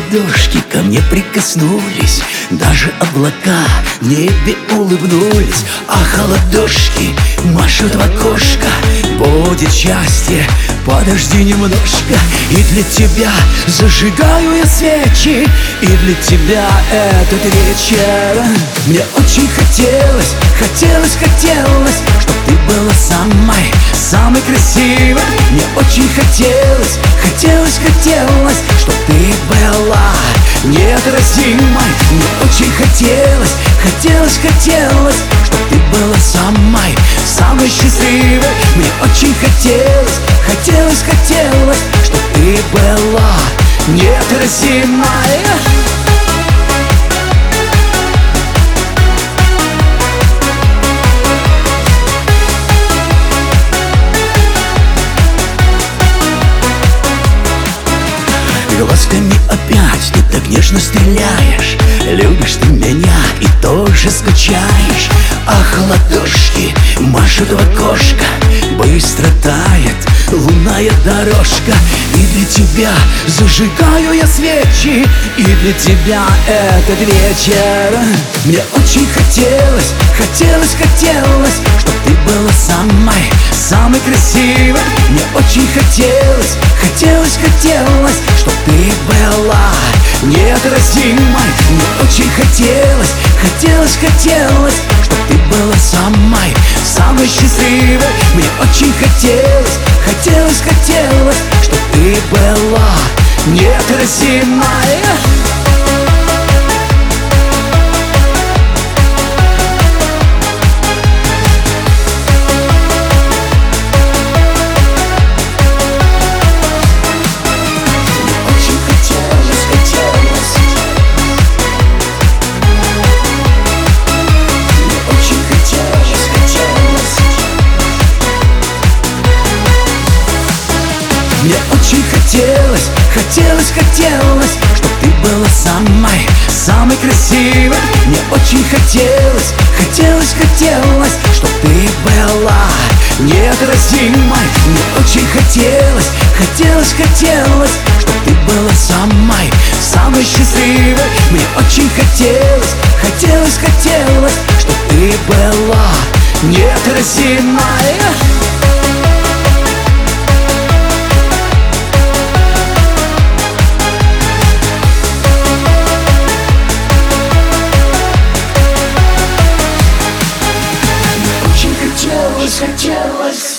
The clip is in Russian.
ладошки ко мне прикоснулись, даже облака в небе улыбнулись. Ах, ладошки машут в окошко, будет счастье, подожди немножко. И для тебя зажигаю я свечи, и для тебя этот вечер. Мне очень хотелось, чтоб ты была самой красивой. Мне очень хотелось, чтоб ты была неотразимой. Мне очень хотелось, чтоб ты была самой счастливой. Мне очень хотелось, чтоб ты была неотразимой. Глазками опять ты так нежно стреляешь, любишь ты меня и тоже скучаешь. Ах, ладошки машут в окошко, быстро тает лунная дорожка. И для тебя зажигаю я свечи, и для тебя этот вечер. Мне очень хотелось, чтоб ты была самой красивой. Мне очень хотелось, чтоб ты была неотразимой. Мне очень хотелось, чтоб ты была самой счастливой. Мне очень хотелось, чтоб ты была неотразимой. Мне очень хотелось, чтоб ты была самой красивой. Мне очень хотелось, чтоб ты была неотразимой. Мне очень хотелось, чтоб ты была самой счастливой. Мне очень хотелось, чтоб ты была неотразимой. Хотелось